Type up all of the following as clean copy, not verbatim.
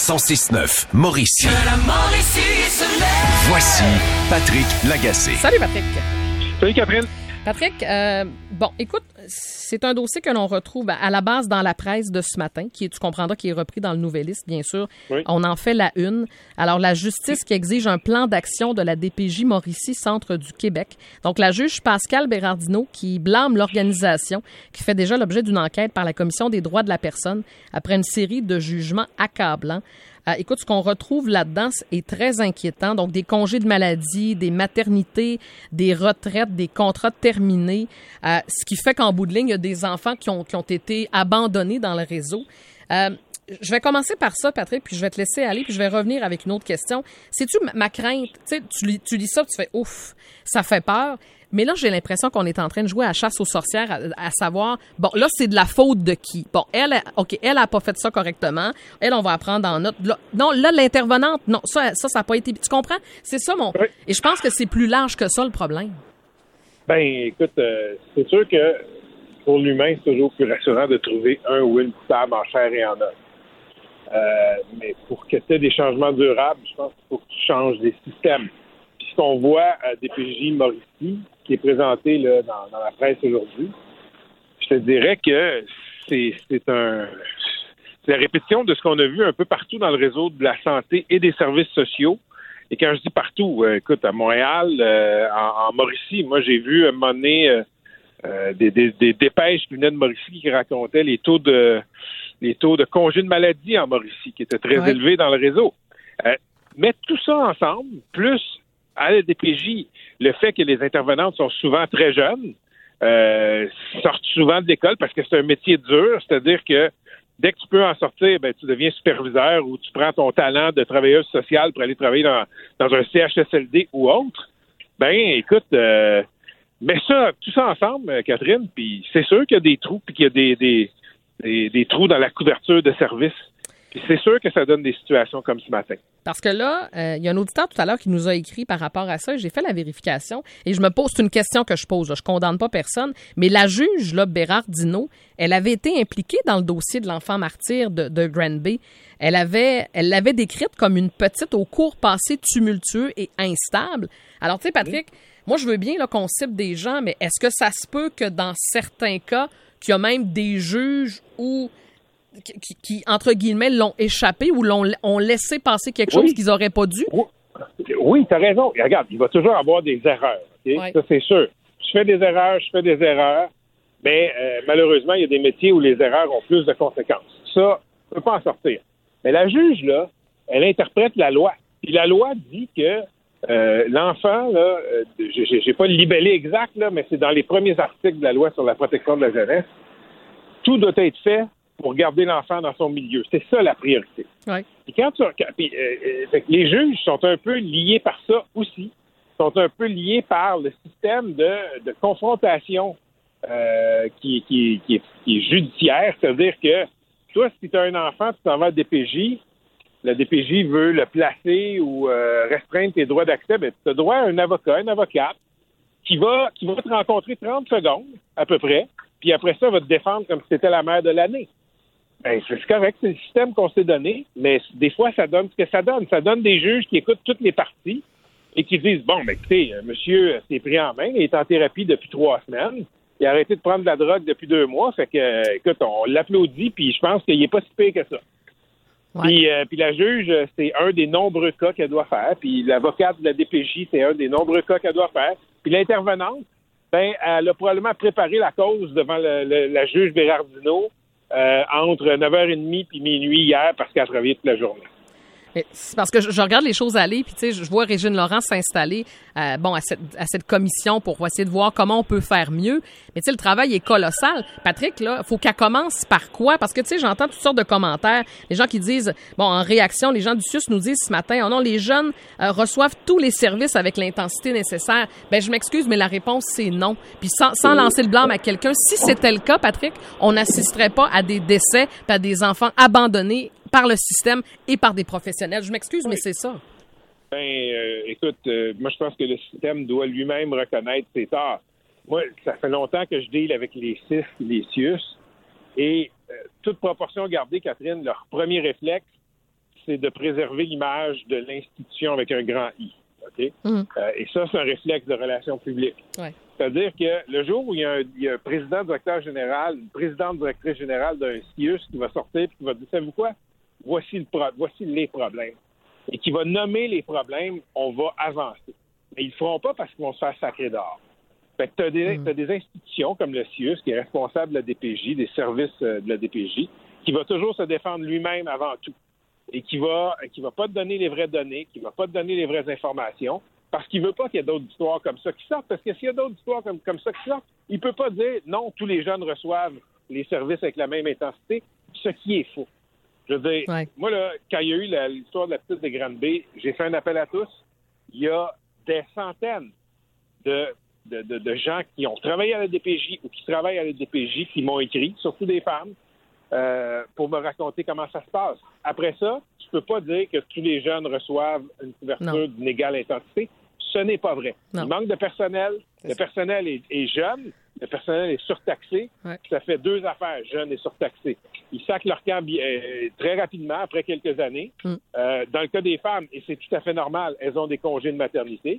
106.9 Mauricie. Que la Mauricie se lève. Voici Patrick Lagacé. Salut Patrick. Salut Catherine. Patrick, bon, écoute, c'est un dossier que l'on retrouve à la base dans la presse de ce matin, tu comprendras, qui est repris dans le Nouvelliste, bien sûr. Oui. On en fait la une. Alors, la justice qui exige un plan d'action de la DPJ Mauricie, Centre du Québec. Donc, la juge Pascale Bérardino qui blâme l'organisation, qui fait déjà l'objet d'une enquête par la Commission des droits de la personne après une série de jugements accablants. Écoute, ce qu'on retrouve là-dedans est très inquiétant. Donc, des congés de maladie, des maternités, des retraites, des contrats terminés, ce qui fait qu'en bout de ligne, il y a des enfants qui ont été abandonnés dans le réseau. Je vais commencer par ça, Patrick, puis je vais te laisser aller, puis je vais revenir avec une autre question. Sais-tu ma crainte? Tu sais, tu lis ça, puis tu fais « ouf, ça fait peur ». Mais là, j'ai l'impression qu'on est en train de jouer à chasse aux sorcières, à savoir, bon, là, c'est de la faute de qui? Bon, elle a pas fait ça correctement. Elle, on va apprendre en note. Là, non, là, l'intervenante, non, ça n'a pas été... Tu comprends? C'est ça, Oui. Et je pense que c'est plus large que ça, le problème. Ben, écoute, c'est sûr que pour l'humain, c'est toujours plus rassurant de trouver un ou une coupable en chair et en os. Mais pour que tu aies des changements durables, je pense qu'il faut que tu changes des systèmes. Puis ce qu'on voit à DPJ Mauricie, qui est présenté là, dans la presse aujourd'hui, je te dirais que c'est la répétition de ce qu'on a vu un peu partout dans le réseau de la santé et des services sociaux. Et quand je dis partout, écoute, à Montréal, en Mauricie, moi j'ai vu à un moment donné des dépêches qui venaient de Mauricie qui racontaient les taux de congés de maladie en Mauricie qui étaient très élevés dans le réseau. Mettre tout ça ensemble, plus à la DPJ, le fait que les intervenantes sont souvent très jeunes, sortent souvent de l'école parce que c'est un métier dur, c'est-à-dire que dès que tu peux en sortir, ben tu deviens superviseur ou tu prends ton talent de travailleuse sociale pour aller travailler dans un CHSLD ou autre. Ben écoute, mets tout ça ensemble, Catherine, puis c'est sûr qu'il y a des trous, puis qu'il y a des trous dans la couverture de services. Puis c'est sûr que ça donne des situations comme ce matin. Parce que là, il y a un auditeur tout à l'heure qui nous a écrit par rapport à ça. J'ai fait la vérification et je me pose, c'est une question que je pose. Là, je condamne pas personne, mais la juge là, Bérardino, elle avait été impliquée dans le dossier de l'enfant martyr de Granby. Elle l'avait décrite comme une petite au cours passé tumultueux et instable. Alors, tu sais, Patrick, moi, je veux bien là, qu'on cible des gens, mais est-ce que ça se peut que dans certains cas, qu'il y a même des juges qui, entre guillemets, l'ont échappé ou ont laissé passer quelque chose qu'ils n'auraient pas dû? Oui, tu as raison. Et regarde, il va toujours avoir des erreurs. Okay? Ouais. Ça, c'est sûr. Je fais des erreurs, mais malheureusement, il y a des métiers où les erreurs ont plus de conséquences. Ça, on ne peut pas en sortir. Mais la juge, là, elle interprète la loi. Puis la loi dit que l'enfant, là, j'ai pas le libellé exact, là, mais c'est dans les premiers articles de la loi sur la protection de la jeunesse. Tout doit être fait pour garder l'enfant dans son milieu. C'est ça la priorité. Ouais. Puis les juges sont un peu liés par ça aussi. Sont un peu liés par le système de confrontation qui est judiciaire. C'est-à-dire que toi, si tu as un enfant, tu t'en vas à DPJ, la DPJ veut le placer ou restreindre tes droits d'accès, ben, tu as droit à un avocat, une avocate qui va te rencontrer 30 secondes à peu près, puis après ça, va te défendre comme si c'était la mère de l'année. Ben, c'est correct, c'est le système qu'on s'est donné, mais des fois, ça donne ce que ça donne. Ça donne des juges qui écoutent toutes les parties et qui disent, bon, ben, écoutez, monsieur s'est pris en main, il est en thérapie depuis 3 semaines, il a arrêté de prendre de la drogue depuis 2 mois, fait que, écoute, on l'applaudit, puis je pense qu'il n'est pas si pire que ça. Ouais. Puis la juge, c'est un des nombreux cas qu'elle doit faire, puis l'avocate de la DPJ, c'est un des nombreux cas qu'elle doit faire, puis l'intervenante, ben, elle a probablement préparé la cause devant la juge Bérardino entre 9h30 puis minuit hier parce qu'elle a travaillé toute la journée. C'est parce que je regarde les choses aller, puis tu sais, je vois Régine Laurent s'installer à cette commission pour essayer de voir comment on peut faire mieux. Mais tu sais, le travail est colossal. Patrick, là, faut qu'elle commence par quoi? Parce que tu sais, j'entends toutes sortes de commentaires. Les gens qui disent, bon, en réaction, les gens du CIUS nous disent ce matin, oh non, les jeunes reçoivent tous les services avec l'intensité nécessaire. Ben, je m'excuse, mais la réponse, c'est non. Puis sans lancer le blâme à quelqu'un, si c'était le cas, Patrick, on n'assisterait pas à des décès, à des enfants abandonnés par le système et par des professionnels. Je m'excuse, mais c'est ça. Écoute, moi, je pense que le système doit lui-même reconnaître ses torts. Moi, ça fait longtemps que je deal avec les CIS et les CIUS. Et toute proportion gardée, Catherine, leur premier réflexe, c'est de préserver l'image de l'institution avec un grand I. Okay? Et ça, c'est un réflexe de relations publiques. Ouais. C'est-à-dire que le jour où il y a un président directeur général, une présidente directrice générale d'un CIUS qui va sortir et qui va dire, savez-vous quoi? Voici les problèmes. Et qui va nommer les problèmes, on va avancer. Mais ils ne le feront pas parce qu'ils vont se faire sacrer dehors. Fait que tu as des institutions comme le CIUS qui est responsable de la DPJ, des services de la DPJ, qui va toujours se défendre lui-même avant tout. Et qui va pas te donner les vraies données, qui va pas te donner les vraies informations, parce qu'il veut pas qu'il y ait d'autres histoires comme ça qui sortent. Parce que s'il y a d'autres histoires comme ça qui sortent, il peut pas dire non, tous les jeunes reçoivent les services avec la même intensité, ce qui est faux. Je veux dire, moi, là, quand il y a eu l'histoire de la petite de Granby, j'ai fait un appel à tous. Il y a des centaines de gens qui ont travaillé à la DPJ ou qui travaillent à la DPJ qui m'ont écrit, surtout des femmes, pour me raconter comment ça se passe. Après ça, tu peux pas dire que tous les jeunes reçoivent une couverture d'une égale intensité. Ce n'est pas vrai. Non. Il manque de personnel. Le personnel est jeune. Le personnel est surtaxé. Ouais. Ça fait deux affaires, jeunes et surtaxés. Ils sacent leur camp très rapidement, après quelques années. Dans le cas des femmes, et c'est tout à fait normal, elles ont des congés de maternité.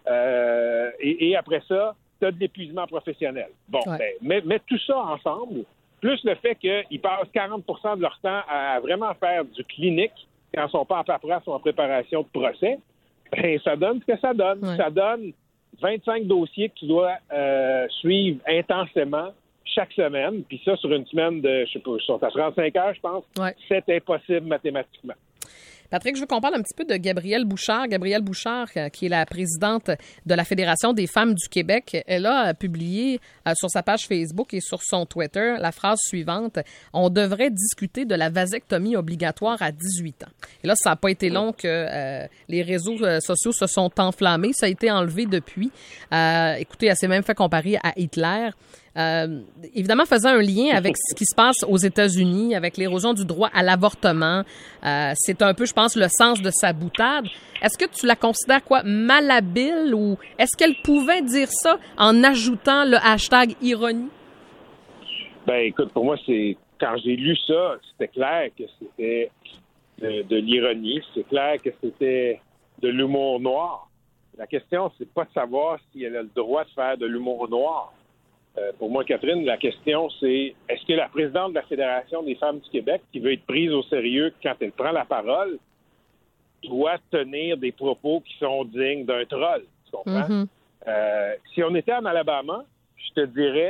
Et après ça, tu as de l'épuisement professionnel. Bon, mets tout ça ensemble, plus le fait qu'ils passent 40 de leur temps à vraiment faire du clinique quand ils ne sont pas en paperasse ou en préparation de procès, ben, ça donne ce que ça donne. Ouais. Ça donne 25 dossiers que tu dois suivre intensément chaque semaine. Puis ça, sur une semaine de, je sais pas, ils sont à 35 heures, je pense. Ouais. C'est impossible mathématiquement. Patrick, je veux qu'on parle un petit peu de Gabrielle Bouchard. Gabrielle Bouchard, qui est la présidente de la Fédération des femmes du Québec, elle a publié sur sa page Facebook et sur son Twitter la phrase suivante: « On devrait discuter de la vasectomie obligatoire à 18 ans. » Et là, ça n'a pas été long que les réseaux sociaux se sont enflammés. Ça a été enlevé depuis. Écoutez, elle s'est même fait comparer à Hitler. Évidemment, faisant un lien avec ce qui se passe aux États-Unis, avec l'érosion du droit à l'avortement. C'est un peu, je pense, le sens de sa boutade. Est-ce que tu la considères malhabile, ou est-ce qu'elle pouvait dire ça en ajoutant le hashtag ironie? Ben, écoute, pour moi, quand j'ai lu ça, c'était clair que c'était de l'ironie. C'est clair que c'était de l'humour noir. La question, c'est pas de savoir si elle a le droit de faire de l'humour noir. Pour moi, Catherine, la question, c'est est-ce que la présidente de la Fédération des femmes du Québec, qui veut être prise au sérieux quand elle prend la parole, doit tenir des propos qui sont dignes d'un troll? Tu comprends? Mm-hmm. Si on était en Alabama, je te dirais,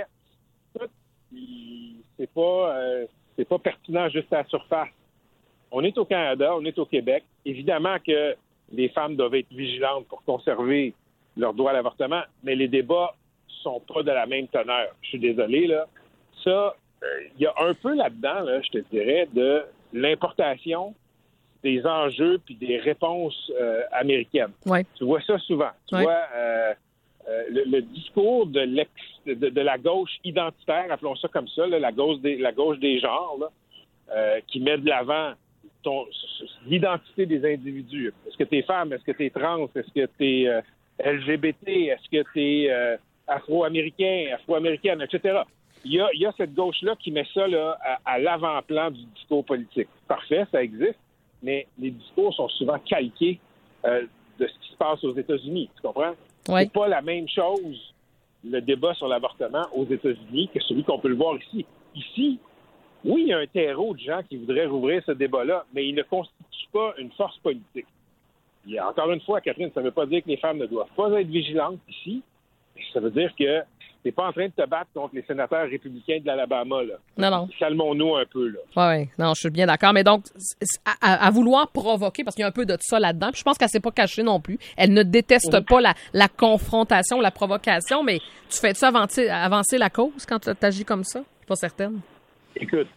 c'est pas pertinent juste à la surface. On est au Canada, on est au Québec. Évidemment que les femmes doivent être vigilantes pour conserver leur droit à l'avortement, mais les débats sont pas de la même teneur. Je suis désolé, là. Ça, il y a un peu là-dedans, là, je te dirais, de l'importation des enjeux puis des réponses américaines. Ouais. Tu vois ça souvent. Tu vois le discours de la gauche identitaire, appelons ça comme ça, là, la gauche des genres, là, qui met de l'avant l'identité des individus. Est-ce que tu es femme? Est-ce que tu es trans? Est-ce que tu es LGBT? Est-ce que tu es afro-américaine, etc. Il y a cette gauche-là qui met ça là, à l'avant-plan du discours politique. Parfait, ça existe, mais les discours sont souvent calqués de ce qui se passe aux États-Unis. Tu comprends? Oui. C'est pas la même chose, le débat sur l'avortement aux États-Unis, que celui qu'on peut le voir ici. Ici, oui, il y a un terreau de gens qui voudraient rouvrir ce débat-là, mais il ne constitue pas une force politique. Encore une fois, Catherine, ça ne veut pas dire que les femmes ne doivent pas être vigilantes ici. Ça veut dire que t'es pas en train de te battre contre les sénateurs républicains de l'Alabama, là. Non. Calmons-nous un peu, là. Oui, non, je suis bien d'accord. Mais donc, à vouloir provoquer, parce qu'il y a un peu de ça là-dedans, puis je pense qu'elle s'est pas cachée non plus. Elle ne déteste pas la confrontation, la provocation, mais tu fais ça avancer la cause quand tu agis comme ça? Je suis pas certaine. Écoute,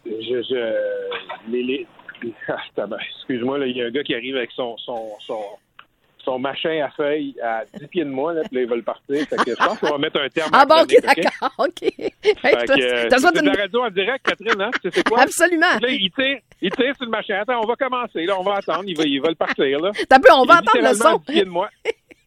excuse-moi, il y a un gars qui arrive avec son machin à feuilles à 10 pieds de moi, là, puis là, ils veulent partir. Fait que je pense qu'on va mettre un terme à bon, OK, d'accord, OK. C'est de la radio en direct, Catherine, hein? Tu sais quoi? Absolument. Là, il tire sur le machin. Attends, on va commencer, là, on va attendre, ils veulent partir, là. On va entendre le son. À 10 pieds de moi.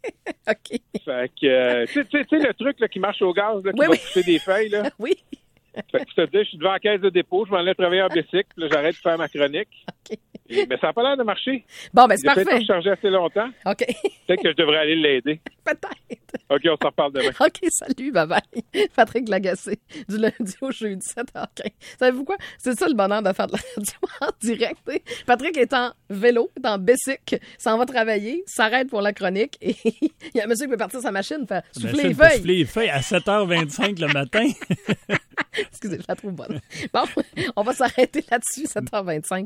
OK. Fait que, tu sais, le truc là, qui marche au gaz, là, qui va pousser des feuilles, là? Oui. Fait que je te dis, je suis devant la caisse de dépôt, je m'en allais travailler en bicycle, puis là, j'arrête de faire ma chronique. OK. Mais ça n'a pas l'air de marcher. Bon, ben c'est J'ai peut-être parfait. rechargé assez longtemps. OK. Peut-être que je devrais aller l'aider. Peut-être. OK, on s'en reparle demain. OK, salut, bye-bye. Patrick Lagacé, du lundi au jeudi, 7h15. Savez-vous quoi? C'est ça le bonheur de faire de la radio en direct. T'sais. Patrick est en vélo, est en bicycle, s'en va travailler, s'arrête pour la chronique et il y a un monsieur qui peut partir sa machine, faire souffler les feuilles. Souffler les feuilles à 7h25 le matin. Excusez, je la trouve bonne. Bon, on va s'arrêter là-dessus, 7h25.